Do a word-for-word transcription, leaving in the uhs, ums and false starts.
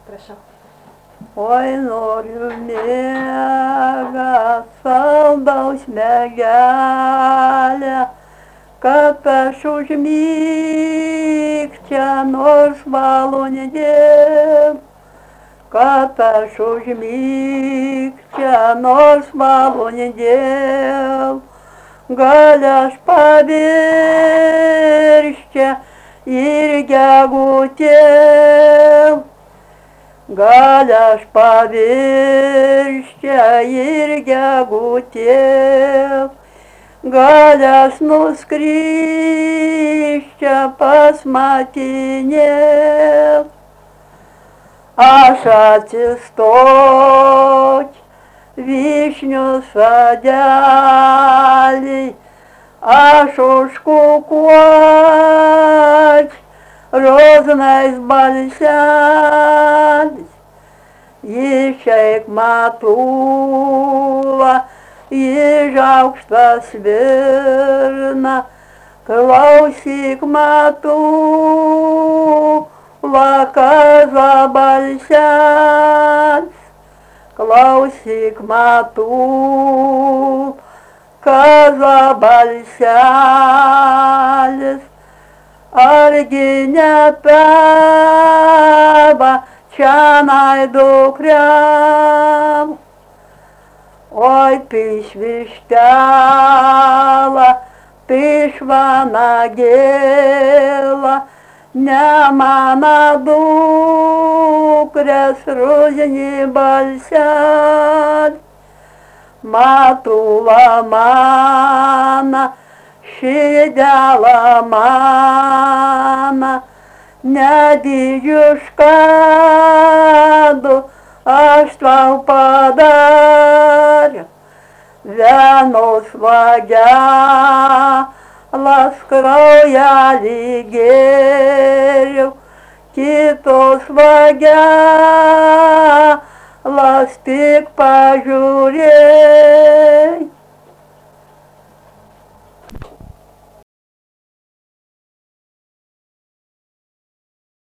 Prašau. Oi, noriu miegą, saldaus megelę, kad aš užmigčiau nors valandėlę, kad aš užmigčiau nors valandėlę, gal aš pavirščiau ir gegutė. Gal aš pavirščiau ir gegutė, gal aš nuskrisčiau pas matinę. Aš atsistot vyšnių sodelį, aš užkukuot rožnais balseliais. Išeik matula, iš aukštas svirna, klausyk matula, kaza balselis. Klausyk matula, kaza balselis. Argi nepeva čionai dukriam, oi pišvištela, pišvanagėla, ne mano dukrės rudenį balselį. Matula mana, širdela mana, nedidžiuškadu aš tau padariau. Vienos vagelas kraujelį gėriau, kitos vagelas tik pažiūrėjau.